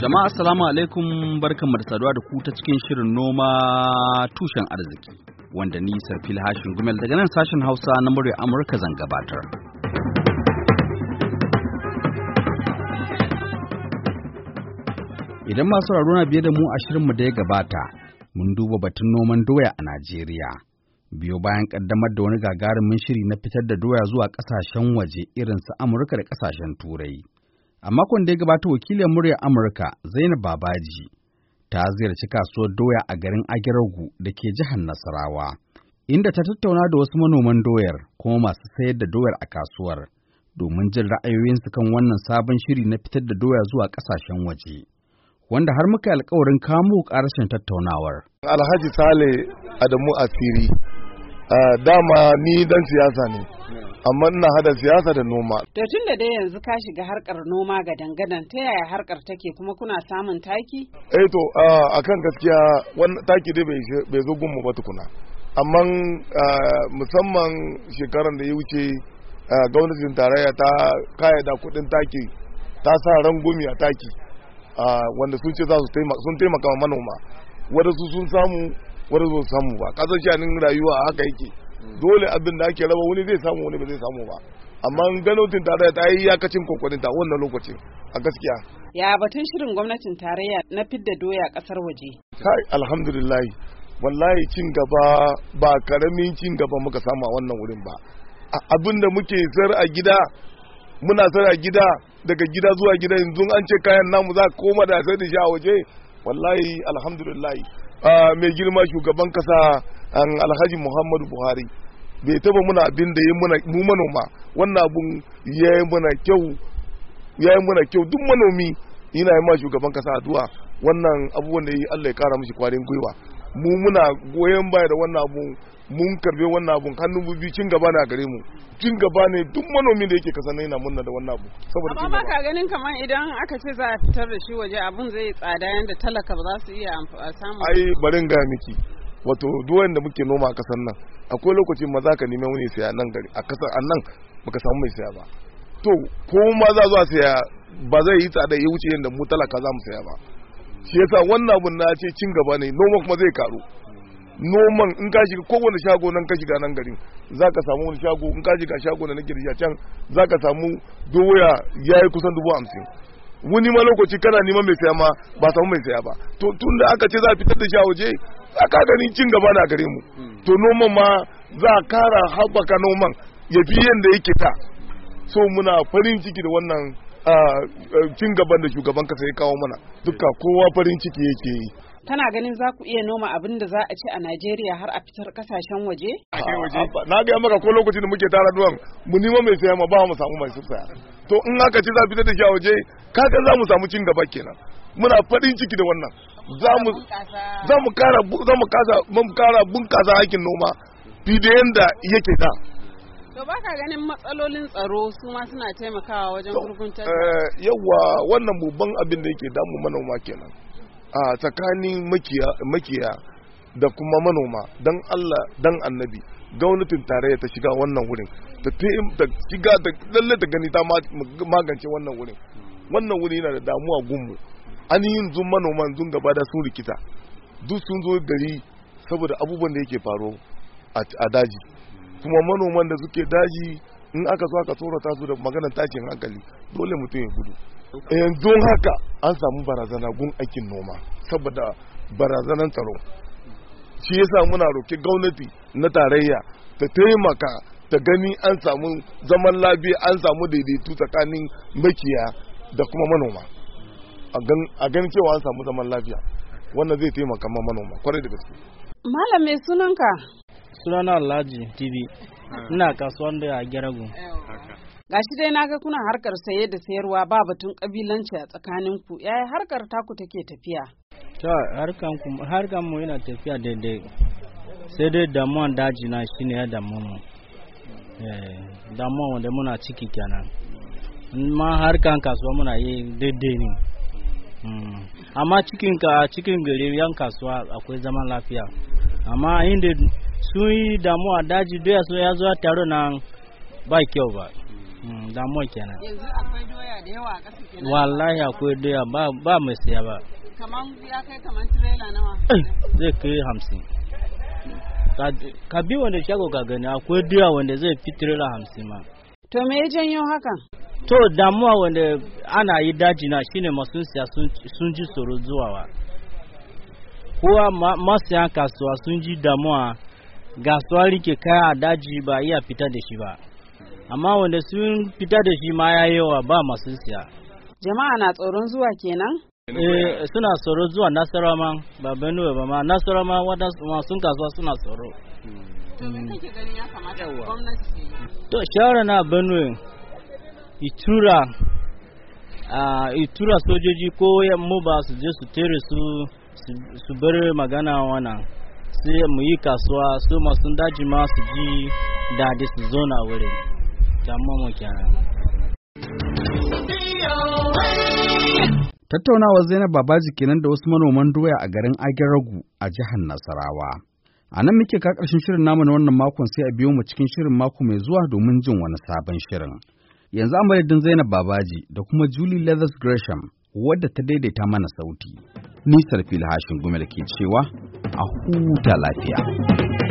Jama'a assalamu alaikum, barkanmu da saduwa da ku ta cikin shirin noma tushen arziki wanda ni Sarfil Hashin Gumel daga nan sashen Hausa na murya Amurka zan gabatar. Idan masu sauraro na biye da mu a shirinmu da ya gabata, mun duba batun noman doya a Najeriya. Biyo bayan kaddamar da wani gagarumin shiri na fitar da doya zuwa ƙasashen waje irin su Amurka da ƙasashen Turai. A makon da ya gabata wakilin muryar Amurka Zainab Babaji ta ziyarci kasuwar doya a garin Agiragu da ke jihar Nasarawa, inda ta tattauna da wasu manoman doyar kuma masu sayar da doyar a kasuwar domin jin ra'ayoyinsu kan wannan sabon shiri na fitar da doya zuwa ƙasashen waje, wanda har muka yi alkawarin kamo ƙarashin tattaunawar. Alhaji Sale Adamu Asiri, dama ni dan siyasa ne. Amma ina hada siyasa da noma. To tun da dai yanzu ka shiga harkar noma ga dangadan, ta yaya harkar take kuma kuna samun taki? To akan gaskiya wannan taki dai bai zo gunmu ba tukuna. Amma musamman shekaran da ya wuce gwamnatin tarayya ta kayyada kudin taki, ta sa rangumi a taki wanda sun ce sun taimaka wa manoma. Wadansu sun samu, wadansu sun samu ba. Kasar shanin rayuwa haka yake. Dole abin da ake raba wani zai samu wani ba zai samu ba, amma gwamnatin tarayya ta yi yakacin kokarin ta wannan lokacin a gaskiya. Ya batun shirin gwamnatin tarayya na fidda doya kasar waje? Kai alhamdulillah, wallahi cin gaba ba karamin cin gaba muka samu a wannan wurin ba. Abin da muke sayar a gida, muna sayar a gida, daga gida zuwa gida, yanzu an ce kayan namu za koma da sayar da shi a waje. Wallahi alhamdulillah, mai girma shugaban kasa Alhaji Muhammadu Buhari bai taba muna abin da mu manoma, wannan abun ya yi muna kyau, duk manomi yana yi ma shugaban kasa addu'a wannan abubuwan da yi Allah ya kara mishi kwarin gwiwa. Mu muna goyon baya da wannan abun, mun karbe wannan abun hannun biyu, cin gaba na gare mu, cin gaba ne duk manomi da yake kasa yana munna da wannan abu. Saboda amma ba ka ganin kamar idan aka ce za a fitar da shi waje abun zai tsada yanda talaka ba za su iya samu? Ai barin ga miki, wato duwayen da muke noma a kasar nan akwai lokacin ma za ka nemi wani saya nan gari a kasar nan baka samu mai saya ba. To ko ma za zuwa saya ba zai yi tsada ya wuce yadda mu talaka za mu saya ba. Shi yasa wannan abun na ce cin gaba ne, noma kuma zai karu. Noman in ka shiga kowane shago nan ka shiga nan garin za ka samu wani shago, in ka shiga shago da nake da can za ka samu doya ya yi kusan 50,000. Wani ma lokaci kana neman mai saya ma ba samu mai saya ba. To tun da aka ce za a fitar da shi a waje, aka gani cin gaba na gare mu. To noman ma za a kara haɓaka noman ya fi yadda yake ta. So muna farin ciki da wannan cin gaban da shugaban kasa ya kawo mana, duka kowa farin ciki yake yi. Kana ganin za ku iya noma abin da za a ci a Najeriya har a fitar kasashen waje? Na gaya maka ko lokacin da muke tara duwan mu nima mai saya ma ba mu samu mai saya. To in aka ce za a fitar da shi a waje, kaga za mu samu cin gaba kenan. Muna farin ciki da wannan. Za mu kara bunkasa aikin noma fiye da yanda yake da. To ba ka ganin matsalolin tsaro su ma suna taimakawa wajen gurguntar? Yawwa, wannan babban abin da yake damu manoma kenan. A tsakanin makiya da kuma manoma, dan Allah dan annabi gwamnatin tarayya ta shiga wannan wurin, ta shiga da lalle ta gani ta magance wannan wurin. Wannan wuri yana da damuwa gunmu. An yi yanzu manoman zun gaba da sun rikita, duk sun zo gari saboda abubuwan da yake faro a daji, kuma manoman da suke daji in aka so aka tsorata su da maganar tashin hankali dole mutum ya gudu. Yanzu haka an samu barazana gun aikin noma saboda barazanan tsaro. Shi yasa muna roki gwamnati na tarayya ta taimaka ta gani an samu zaman lafiya, an samu daidaito tsakanin makiya da kuma manoma, a ganin cewa an samu zaman lafiya. Wannan zai taimaka ma manoma kwarai da gaske. Malam mai sunanka? Sunana Alhaji TV, ina kasuwan da a Geragu. Gashi dai naga kuna harkar saye da sayarwa ba batun kabilanci a tsakaninku, yaya harkar taku take tafiya? To harkan mu yana tafiya daidai, sai dai damuwan daji na shine ya damu mu, damuwan wanda muna ciki kenan. Ma harkan kasuwa muna yi daidai ne, amma cikin gari yan kasuwa akwai zaman lafiya, amma inda sun yi damuwa daji doya so ya zo taro nan ba kyau ba. damuwa kenan. Yanzu akwai doya da yawa a ƙasa kenan. Wallahi akwai doya ba mai siya ba. Kaman ya kai kaman tirela nawa? Zai kai 50. Ka bi wanda shago ka gani akwai doya wanda zai fi tirela 50 ma. To me ya janyo hakan? To damuwa wanda ana yi daji na shine masu siya sun ji tsoro zuwa wa. Kowa masu yan kasuwa sun ji damuwa kasuwa rike kaya a daji ba iya fita da shi ba. Amma wanda sun fita da shi ma ya yawa ba masu siya. Jama'a na tsoron zuwa kenan? Suna tsoro zuwa Nasarawa ma ba Benue ba ma Nasarawa ma masu kasuwa suna tsoro. To me kake ganin ya kamata gwamnati? To shawara na Benue itura sojoji ko yammu ba su je su tere su bar magana wannan sai mu yi kasuwa su masu daji ma su ji daɗi su zo na wurin damuwa kenan. Tattaunawar Zainab Babaji kenan da wasu manoman doya a garin Ageragu a jihar Nasarawa. A nan muke ka ƙarshen shirin namu na wannan makon sai a biyo mu cikin shirin mako mai zuwa domin jin wani sabon shirin. Yanzu a madadin Zainab Babaji da kuma Julie Leathers Gresham wadda ta daidaita mana sauti. Ni Sarfil Hashin Gumel ke cewa a huta lafiya.